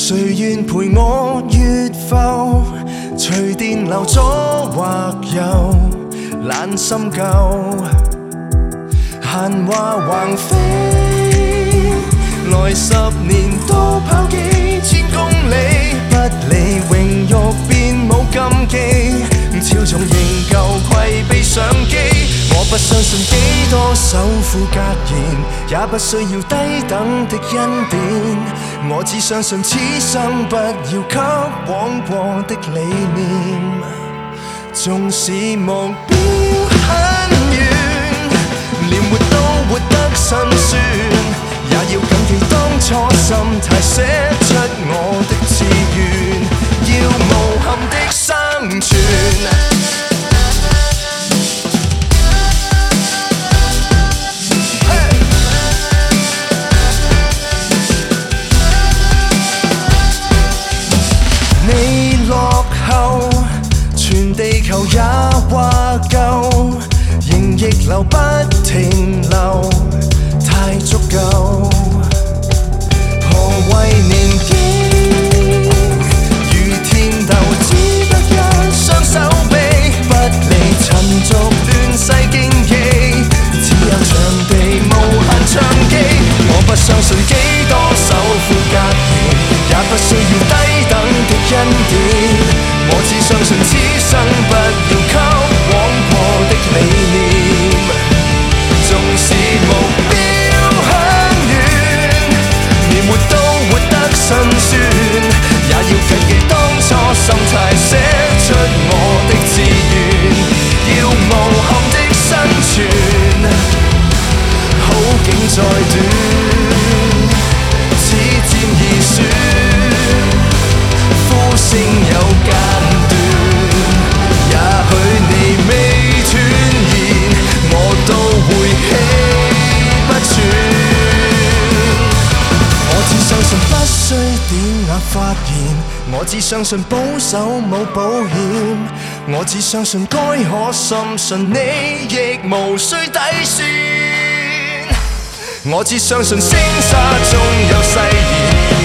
谁愿陪我越浮？随电流左或右，懒深究。闲话横飞，来10年多跑幾千公里，不理榮辱便冇禁忌，超重仍舊攜備相機。我不相信幾多首富格言，也不需要低等的恩典。我只相信此生不要給枉過的理念，縱使目標很遠，連活都活得辛酸，也要謹記當初心態寫出我的志願，要無憾的生存。全地球也話夠，仍逆流不停留，太足夠。何謂年紀？如天鬥，只得一雙手臂，不理塵俗亂世競技，只有場地無限唱機。我不相信幾多首富格言，也不需要低等的恩典。我只相信此生不要給枉過的理念，縱使目標很遠，連活都活得辛酸，也要謹記當初心態寫出我的志願，要無憾的生存。好景再短，只佔二選，呼聲有間斷，也許你未斷言，我都會氣不喘。我只相信不需典雅發言，我只相信保守冇保險，我只相信該可深信你亦無需底線。我只相信聲沙中有誓言。